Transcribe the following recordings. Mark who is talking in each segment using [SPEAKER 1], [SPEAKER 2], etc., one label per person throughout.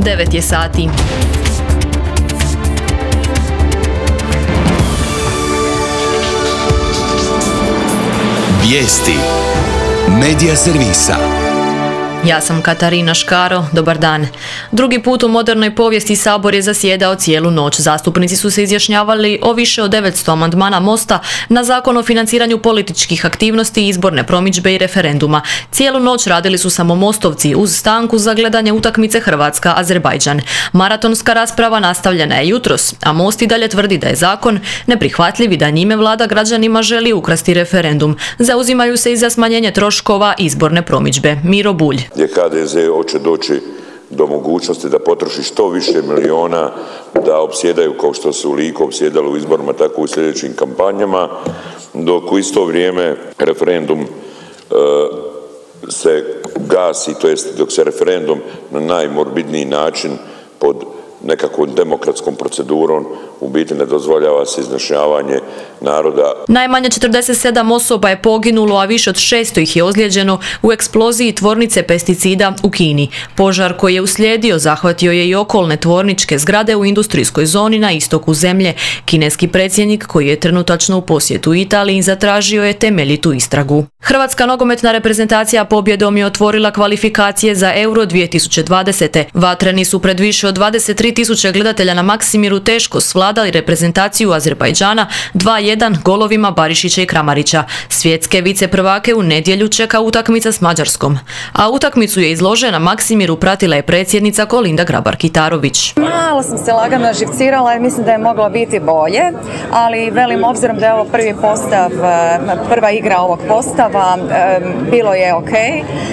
[SPEAKER 1] 9 je sati.
[SPEAKER 2] Vijesti Medija servisa.
[SPEAKER 1] Ja sam Katarina Škaro, dobar dan. Drugi put u modernoj povijesti Sabor je zasjedao cijelu noć. Zastupnici su se izjašnjavali o više od 900 amandmana Mosta na Zakon o financiranju političkih aktivnosti, izborne promidžbe i referenduma. Cijelu noć radili su samo Mostovci uz stanku za gledanje utakmice Hrvatska-Azerbajdžan. Maratonska rasprava nastavljena je jutros, a Most i dalje tvrdi da je zakon neprihvatljiv i da njime vlada građanima želi ukrasti referendum. Zauzimaju se i za smanjenje troškova izborne promidžbe. Miro Bulj.
[SPEAKER 3] Gdje HDZ hoće doći do mogućnosti da potroši što više miliona, da opsjedaju kao što su Liku opsjedali u izborima, tako u sljedećim kampanjama, dok u isto vrijeme referendum se gasi, to jest dok se referendum na najmorbidniji način pod nekakvom demokratskom procedurom u biti ne dozvoljava se izjašnjavanje naroda.
[SPEAKER 1] Najmanje 47 osoba je poginulo, a više od 600 ih je ozlijeđeno u eksploziji tvornice pesticida u Kini. Požar koji je uslijedio zahvatio je i okolne tvorničke zgrade u industrijskoj zoni na istoku zemlje. Kineski predsjednik, koji je trenutačno u posjetu Italiji, zatražio je temeljitu istragu. Hrvatska nogometna reprezentacija pobjedom je otvorila kvalifikacije za Euro 2020. Vatreni su pred više od 23.000 gledatelja na Maksimiru teško svladali reprezentaciju Azerbajdžana 2:1 golovima Barišića i Kramarića. Svjetske viceprvake u nedjelju čeka utakmica s Mađarskom. A utakmicu je izložena Maksimiru pratila je predsjednica Kolinda Grabar-Kitarović.
[SPEAKER 4] Malo sam se lagano živcirala i mislim da je moglo biti bolje, ali velim obzirom da je ovo prvi postav, prva igra ovog postava, bilo je ok.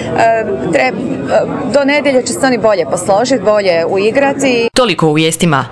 [SPEAKER 4] Do nedjelje će se oni bolje posložiti, bolje uigrati.
[SPEAKER 1] Toliko u vijestima.